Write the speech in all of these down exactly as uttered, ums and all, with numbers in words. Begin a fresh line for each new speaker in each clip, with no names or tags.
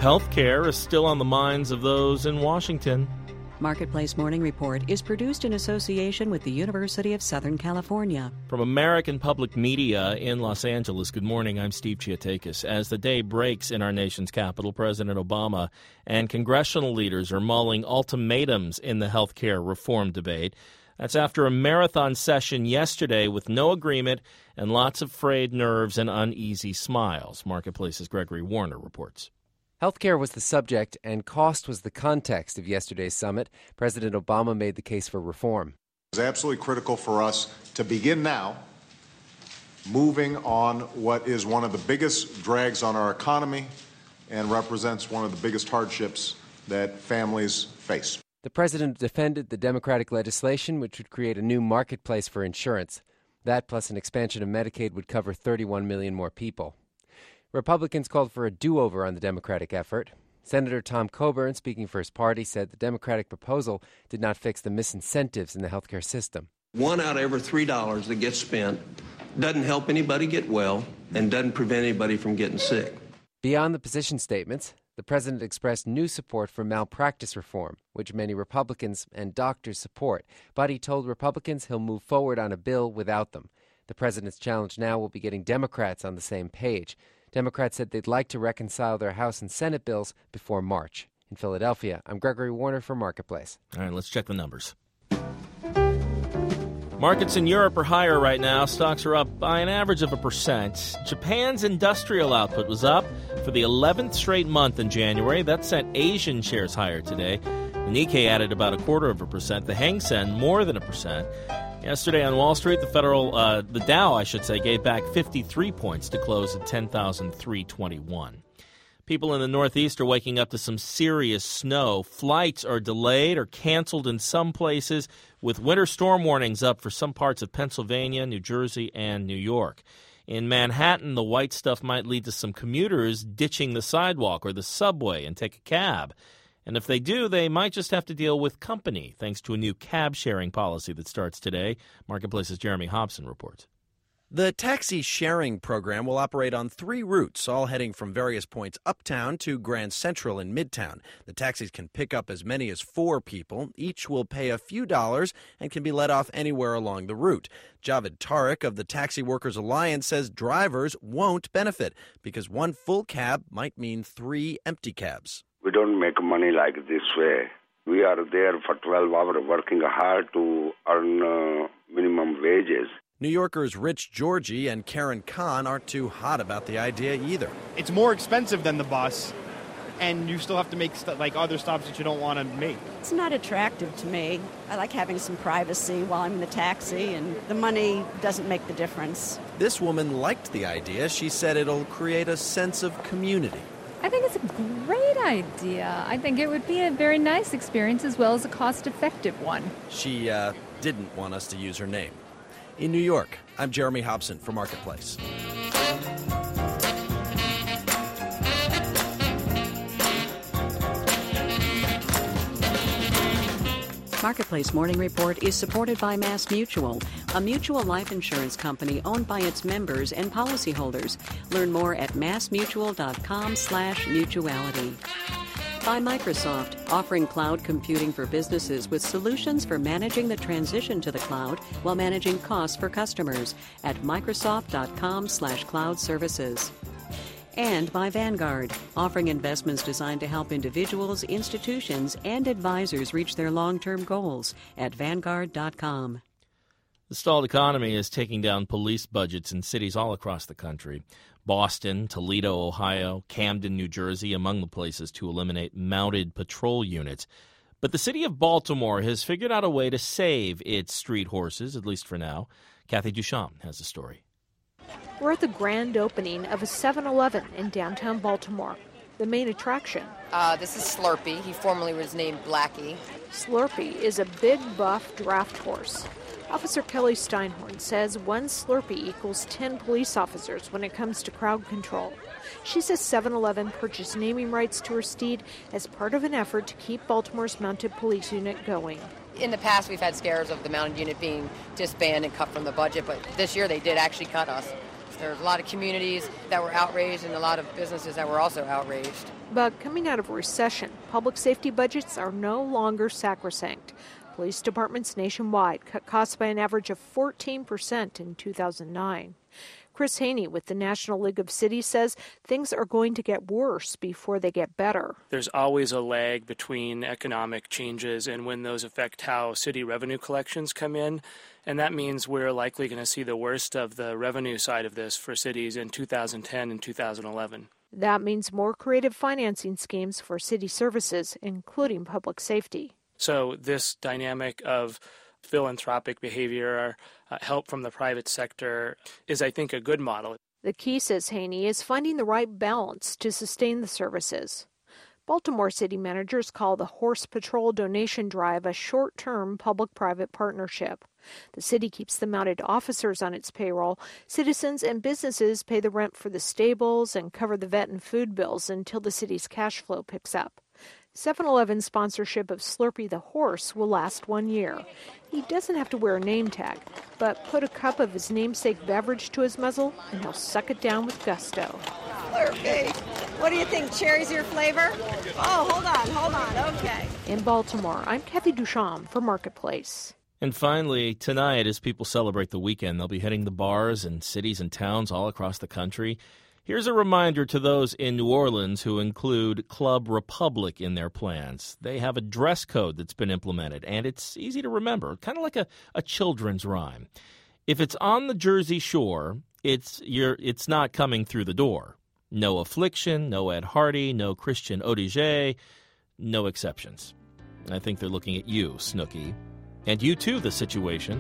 health care is still on the minds of those in Washington.
Marketplace Morning Report is produced in association with the University of Southern California.
From American Public Media in Los Angeles, good morning. I'm Steve Chiatakis. As the day breaks in our nation's capital, President Obama and congressional leaders are mulling ultimatums in the health care reform debate. That's after a marathon session yesterday with no agreement and lots of frayed nerves and uneasy smiles. Marketplace's Gregory Warner reports.
Healthcare was the subject and cost was the context of yesterday's summit. President Obama made the case for reform.
It's absolutely critical for us to begin now moving on what is one of the biggest drags on our economy and represents one of the biggest hardships that families face.
The president defended the Democratic legislation, which would create a new marketplace for insurance. That, plus an expansion of Medicaid, would cover thirty-one million more people. Republicans called for a do-over on the Democratic effort. Senator Tom Coburn, speaking for his party, said the Democratic proposal did not fix the misincentives in the healthcare system.
One out of every three dollars that gets spent doesn't help anybody get well and doesn't prevent anybody from getting sick.
Beyond the position statements, the president expressed new support for malpractice reform, which many Republicans and doctors support. But he told Republicans he'll move forward on a bill without them. The president's challenge now will be getting Democrats on the same page. Democrats said they'd like to reconcile their House and Senate bills before March. In Philadelphia, I'm Gregory Warner for Marketplace.
All right, let's check the numbers. Markets in Europe are higher right now. Stocks are up by an average of a percent. Japan's industrial output was up for the eleventh straight month in January. That sent Asian shares higher today. The Nikkei added about a quarter of a percent. The Hang Seng more than a percent. Yesterday on Wall Street, the Federal, uh, the Dow, I should say, gave back fifty-three points to close at ten thousand three hundred twenty-one. People in the Northeast are waking up to some serious snow. Flights are delayed or canceled in some places, with winter storm warnings up for some parts of Pennsylvania, New Jersey, and New York. In Manhattan, the white stuff might lead to some commuters ditching the sidewalk or the subway and take a cab. And if they do, they might just have to deal with company, thanks to a new cab-sharing policy that starts today. Marketplace's Jeremy Hobson reports.
The taxi sharing program will operate on three routes, all heading from various points uptown to Grand Central in Midtown. The taxis can pick up as many as four people. Each will pay a few dollars and can be let off anywhere along the route. Javed Tariq of the Taxi Workers Alliance says drivers won't benefit because one full cab might mean three empty cabs.
We don't make money like this way. We are there for twelve hours working hard to earn uh, minimum wages.
New Yorkers Rich Georgie and Karen Kahn aren't too hot about the idea either.
It's more expensive than the bus, and you still have to make st- like other stops that you don't want to make.
It's not attractive to me. I like having some privacy while I'm in the taxi, and the money doesn't make the difference.
This woman liked the idea. She said it'll create a sense of community.
I think it's a great idea. I think it would be a very nice experience as well as a cost-effective one.
She uh, didn't want us to use her name. In New York, I'm Jeremy Hobson for Marketplace.
Marketplace Morning Report is supported by Mass Mutual, a mutual life insurance company owned by its members and policyholders. Learn more at massmutual.com slash mutuality. By Microsoft, offering cloud computing for businesses with solutions for managing the transition to the cloud while managing costs for customers at microsoft.com slash cloud services. And by Vanguard, offering investments designed to help individuals, institutions, and advisors reach their long-term goals at vanguard dot com.
The stalled economy is taking down police budgets in cities all across the country. Boston, Toledo, Ohio, Camden, New Jersey, among the places to eliminate mounted patrol units. But the city of Baltimore has figured out a way to save its street horses, at least for now. Kathy Duchamp has the story.
We're at the grand opening of a seven eleven in downtown Baltimore. The main attraction.
Uh, this is Slurpee. He formerly was named Blackie.
Slurpee is a big, buff draft horse. Officer Kelly Steinhorn says one Slurpee equals ten police officers when it comes to crowd control. She says seven eleven purchased naming rights to her steed as part of an effort to keep Baltimore's mounted police unit going.
In the past, we've had scares of the mounted unit being disbanded and cut from the budget, but this year they did actually cut us. There's a lot of communities that were outraged and a lot of businesses that were also outraged.
But coming out of a recession, public safety budgets are no longer sacrosanct. Police departments nationwide cut costs by an average of fourteen percent in two thousand nine. Chris Haney with the National League of Cities says things are going to get worse before they get better.
There's always a lag between economic changes and when those affect how city revenue collections come in. And that means we're likely going to see the worst of the revenue side of this for cities in two thousand ten and two thousand eleven.
That means more creative financing schemes for city services, including public safety.
So this dynamic of philanthropic behavior, uh, help from the private sector, is, I think, a good model.
The key, says Haney, is finding the right balance to sustain the services. Baltimore city managers call the Horse Patrol donation drive a short-term public-private partnership. The city keeps the mounted officers on its payroll. Citizens and businesses pay the rent for the stables and cover the vet and food bills until the city's cash flow picks up. seven eleven sponsorship of Slurpee the horse will last one year. He doesn't have to wear a name tag, but put a cup of his namesake beverage to his muzzle and he'll suck it down with gusto.
Slurpee. What do you think? Cherry's your flavor? Oh, hold on, hold on. Okay.
In Baltimore, I'm Kathy Duchamp for Marketplace.
And finally, tonight, as people celebrate the weekend, they'll be hitting the bars in cities and towns all across the country. Here's a reminder to those in New Orleans who include Club Republic in their plans. They have a dress code that's been implemented, and it's easy to remember, kind of like a, a children's rhyme. If it's on the Jersey Shore, it's you're, it's not coming through the door. No affliction, no Ed Hardy, no Christian Audigier, no exceptions. I think they're looking at you, Snooki. And you, too, the situation.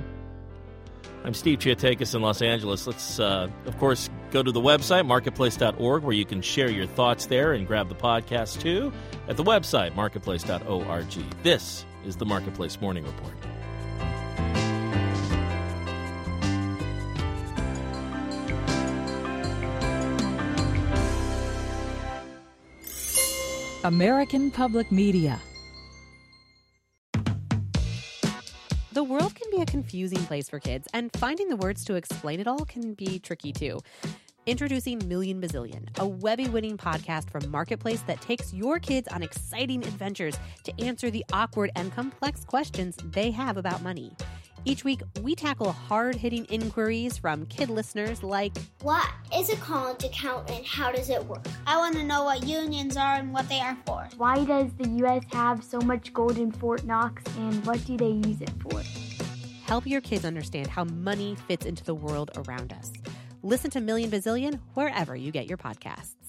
I'm Steve Chiatakis in Los Angeles. Let's, uh, of course, go to the website, marketplace dot org, where you can share your thoughts there and grab the podcast, too, at the website, marketplace dot org. This is the Marketplace Morning Report.
American Public Media.
The world can be a confusing place for kids, and finding the words to explain it all can be tricky, too. Introducing Million Bazillion, a Webby-winning podcast from Marketplace that takes your kids on exciting adventures to answer the awkward and complex questions they have about money. Each week, we tackle hard-hitting inquiries from kid listeners like,
what is a college account and how does it work? I want to know what unions are and what they are for.
Why does the U S have so much gold in Fort Knox and what do they use it for?
Help your kids understand how money fits into the world around us. Listen to Million Bazillion wherever you get your podcasts.